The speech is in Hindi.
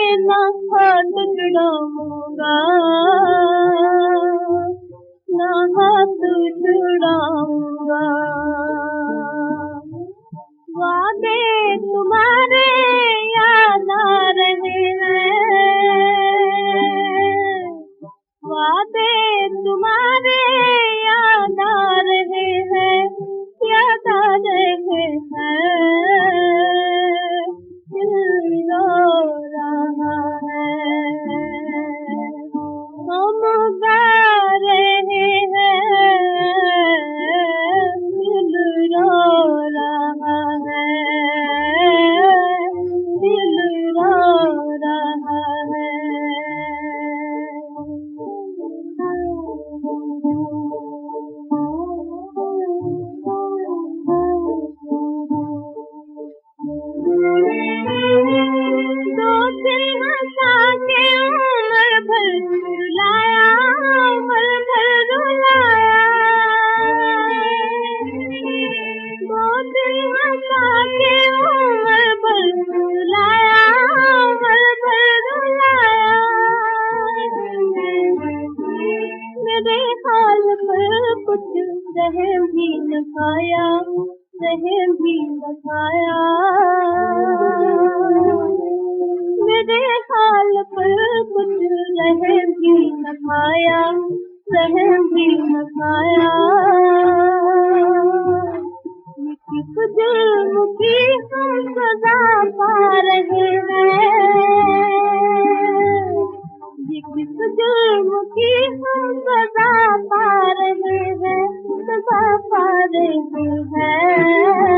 ना हाथ छुड़ाऊंगा, ना हाथ छुड़ाऊंगा। वादे तुम्हारे याद आ रहे हैं, वादे तुम्हारे याद आ रहे हैं, याद आ रहे हैं। दिल रो रहा है, हम गा रहे हैं, दिल रो रहा है, दिल रो रहा है। दो दिन हंसा के उम्र भर रुलाया, उम्र भर रुलाया। दो दिन हंसा के उम्र भर रुलाया, उम्र भर रुलाया। मेरे हाल पर कुछ रहम भी न खाया, रहम भी न खाया। मेरे हाल पर कुछ रहम भी न खाया, रहम भी न खाया। ये किस जुल्म की हम सजा पा रहे हैं, ये किस जुल्म की हम सजा पा रहे हैं, सजा पा रहे हैं।